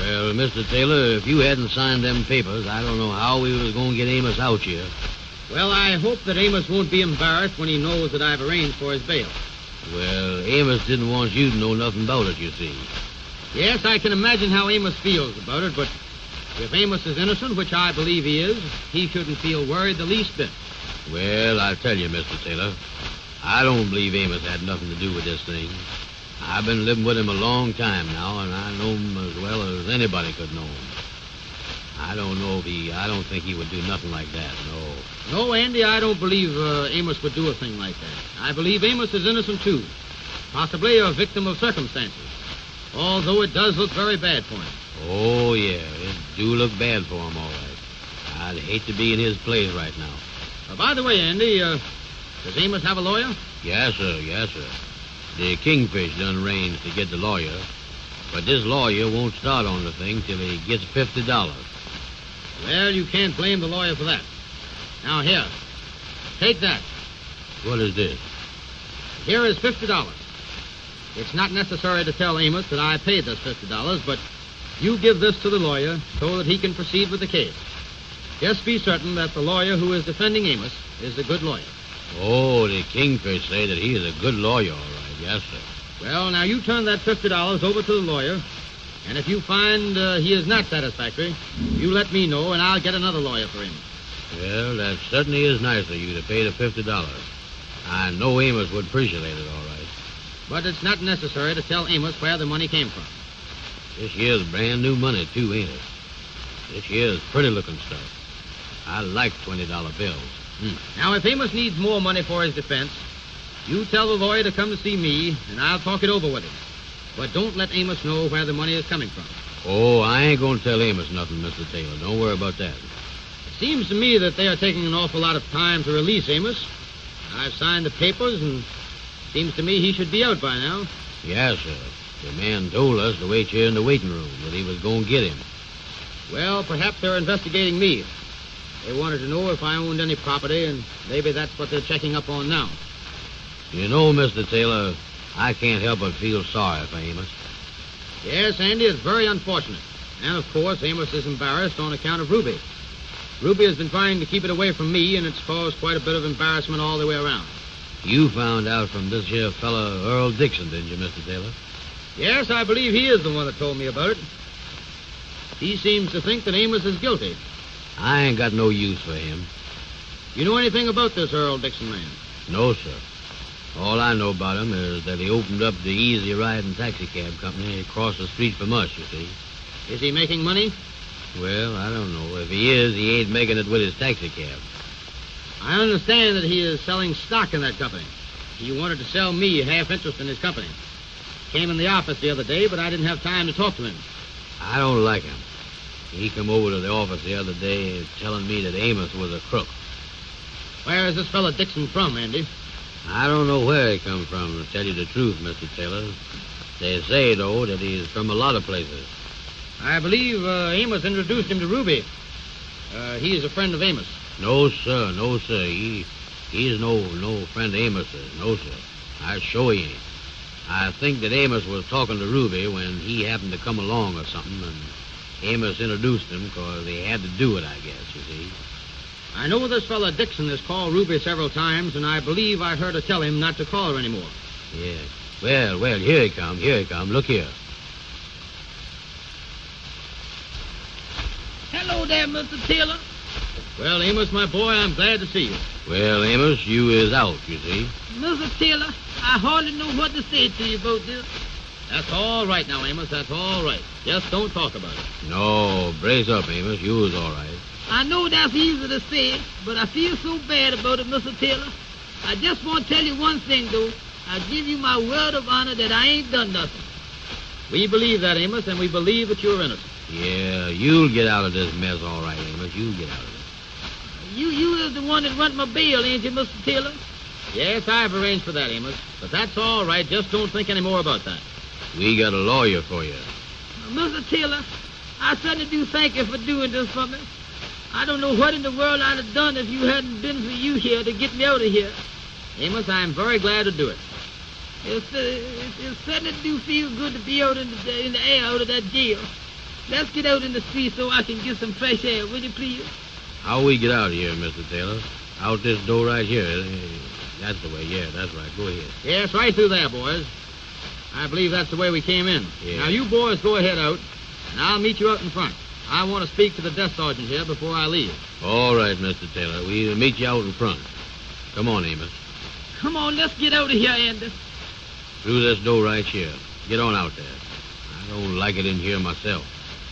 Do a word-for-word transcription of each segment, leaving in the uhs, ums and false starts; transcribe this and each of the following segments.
Well, Mister Taylor, if you hadn't signed them papers, I don't know how we was going to get Amos out here. Well, I hope that Amos won't be embarrassed when he knows that I've arranged for his bail. Well, Amos didn't want you to know nothing about it, you see. Yes, I can imagine how Amos feels about it, but if Amos is innocent, which I believe he is, he shouldn't feel worried the least bit. Well, I tell you, Mister Taylor, I don't believe Amos had nothing to do with this thing. I've been living with him a long time now, and I know him as well as anybody could know him. I don't know if he... I don't think he would do nothing like that, no. No, Andy, I don't believe uh, Amos would do a thing like that. I believe Amos is innocent, too. Possibly a victim of circumstances. Although it does look very bad for him. Oh, yeah, it do look bad for him, all right. I'd hate to be in his place right now. Uh, by the way, Andy, uh, does Amos have a lawyer? Yes, sir, yes, sir. The Kingfish done arranged to get the lawyer, but this lawyer won't start on the thing till he gets fifty dollars. Well, you can't blame the lawyer for that. Now, here, take that. What is this? Here is fifty dollars. It's not necessary to tell Amos that I paid this fifty dollars, but you give this to the lawyer so that he can proceed with the case. Just be certain that the lawyer who is defending Amos is a good lawyer. Oh, the Kingfish say that he is a good lawyer, all right. Yes, sir. Well, now you turn that fifty dollars over to the lawyer, and if you find uh, he is not satisfactory, you let me know, and I'll get another lawyer for him. Well, that certainly is nice of you to pay the fifty dollars. I know Amos would appreciate it, all right. But it's not necessary to tell Amos where the money came from. This here's brand new money, too, ain't it? This here's pretty-looking stuff. I like twenty-dollar bills. Hmm. Now, if Amos needs more money for his defense, you tell the lawyer to come to see me, and I'll talk it over with him. But don't let Amos know where the money is coming from. Oh, I ain't going to tell Amos nothing, Mister Taylor. Don't worry about that. It seems to me that they are taking an awful lot of time to release Amos. I've signed the papers, and it seems to me he should be out by now. Yes, sir. The man told us to wait here in the waiting room, that he was going to get him. Well, perhaps they're investigating me. They wanted to know if I owned any property, and maybe that's what they're checking up on now. You know, Mister Taylor, I can't help but feel sorry for Amos. Yes, Andy, it's very unfortunate. And, of course, Amos is embarrassed on account of Ruby. Ruby has been trying to keep it away from me, and it's caused quite a bit of embarrassment all the way around. You found out from this here fella, Earl Dixon, didn't you, Mister Taylor? Yes, I believe he is the one that told me about it. He seems to think that Amos is guilty. I ain't got no use for him. You know anything about this Earl Dixon man? No, sir. All I know about him is that he opened up the Easy Riding Taxicab Company across the street from us, you see. Is he making money? Well, I don't know. If he is, he ain't making it with his taxicab. I understand that he is selling stock in that company. He wanted to sell me half interest in his company. Came in the office the other day, but I didn't have time to talk to him. I don't like him. He come over to the office the other day telling me that Amos was a crook. Where is this fellow Dixon from, Andy? I don't know where he come from, to tell you the truth, Mister Taylor. They say, though, that he's from a lot of places. I believe uh, Amos introduced him to Ruby. Uh, he is a friend of Amos. No, sir, no, sir. He he's no no friend of Amos's. No, sir. I sure he ain't. I think that Amos was talking to Ruby when he happened to come along or something, and Amos introduced him because he had to do it, I guess, you see. I know this fellow Dixon has called Ruby several times, and I believe I heard her tell him not to call her anymore. Yeah. Well, well, here he come, here he come. Look here. Hello there, Mister Taylor. Well, Amos, my boy, I'm glad to see you. Well, Amos, you is out, you see. Mister Taylor, I hardly know what to say to you about this. That's all right now, Amos. That's all right. Just don't talk about it. No, brace up, Amos. You is all right. I know that's easy to say, but I feel so bad about it, Mister Taylor. I just want to tell you one thing, though. I give you my word of honor that I ain't done nothing. We believe that, Amos, and we believe that you're innocent. Yeah, you'll get out of this mess all right, Amos. You'll get out of it. You you is the one that rent my bail, ain't you, Mister Taylor? Yes, I've arranged for that, Amos. But that's all right. Just don't think any more about that. We got a lawyer for you. Uh, Mister Taylor, I certainly do thank you for doing this for me. I don't know what in the world I'd have done if you hadn't been for you here to get me out of here. Amos, I'm very glad to do it. It's, uh, it, it certainly do feel good to be out in the, in the air out of that jail. let's get out in the street so I can get some fresh air, will you please? How we get out of here, Mister Taylor? Out this door right here. Eh, That's the way, yeah, that's right. Go ahead. Yes, right through there, boys. I believe that's the way we came in. Yeah. Now, you boys go ahead out, and I'll meet you out in front. I want to speak to the desk sergeant here before I leave. All right, Mister Taylor. We'll meet you out in front. Come on, Amos. Come on, let's get out of here, Andy. Through this door right here. Get on out there. I don't like it in here myself.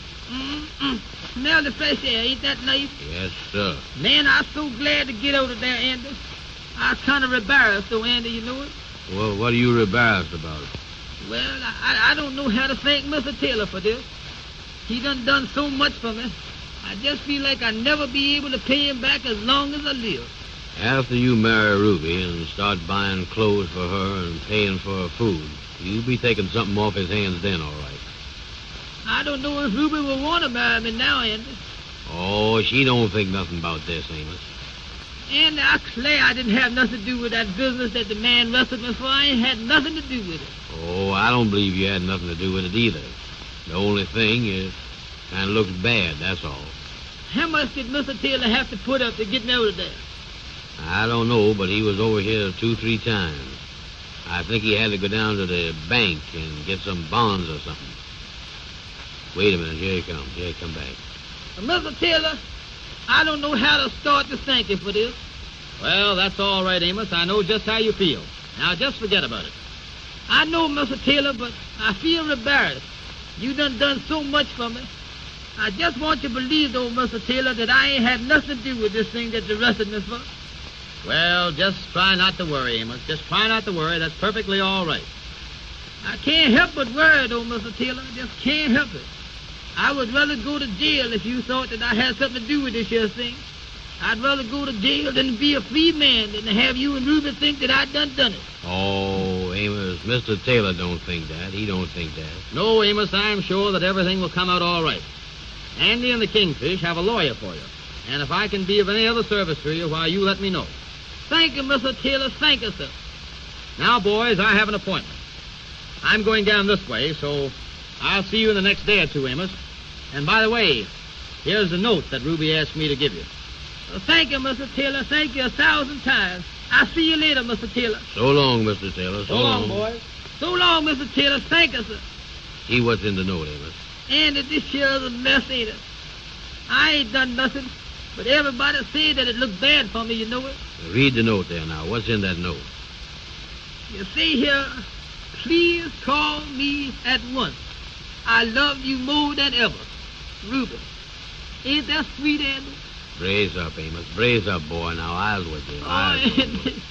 Mm-mm. Smell the fresh air. Ain't that nice? Yes, sir. Man, I'm so glad to get out of there, Andy. I was kind of embarrassed, though, Andy, you know it? Well, what are you embarrassed about? Well, I, I don't know how to thank Mister Taylor for this. He done done so much for me. I just feel like I'll never be able to pay him back as long as I live. After you marry Ruby and start buying clothes for her and paying for her food, you'll be taking something off his hands then, all right. I don't know if Ruby will want to marry me now, Andy. Oh, she don't think nothing about this, Amos. Andy, I declare I didn't have nothing to do with that business that the man arrested me for. I ain't had nothing to do with it. Oh, I don't believe you had nothing to do with it either. The only thing is, kind of looks bad, that's all. How much did Mister Taylor have to put up to get me out of there? I don't know, but he was over here two, three times. I think he had to go down to the bank and get some bonds or something. Wait a minute, here he comes. Here he come back. Uh, Mister Taylor, I don't know how to start to thank you for this. Well, that's all right, Amos. I know just how you feel. Now, just forget about it. I know, Mister Taylor, but I feel embarrassed. You done done so much for me. I just want you to believe, though, Mister Taylor, that I ain't had nothing to do with this thing that they arrested me for. Well, just try not to worry, Amos. Just try not to worry. That's perfectly all right. I can't help but worry, though, Mister Taylor. I just can't help it. I would rather go to jail if you thought that I had something to do with this here thing. I'd rather go to jail than be a free man than to have you and Ruby think that I done done it. Oh, Amos, Mister Taylor don't think that. He don't think that. No, Amos, I'm sure that everything will come out all right. Andy and the Kingfish have a lawyer for you. And if I can be of any other service to you, why, you let me know. Thank you, Mister Taylor. Thank you, sir. Now, boys, I have an appointment. I'm going down this way, so I'll see you in the next day or two, Amos. And by the way, here's the note that Ruby asked me to give you. Well, thank you, Mister Taylor. Thank you a thousand times. I'll see you later, Mister Taylor. So long, Mister Taylor. So, So long, boys. So long, Mister Taylor. Thank you, sir. See what's in the note, Amos. And this here's a mess, ain't it? I ain't done nothing, but everybody said that it looked bad for me, you know it? Read the note there now. What's in that note? You see here, please call me at once. I love you more than ever. Ruby. Ain't that sweet, Andy? Brace up, Amos. Brace up, boy. Now, I'll with you. Oh, I'll with you. Andy.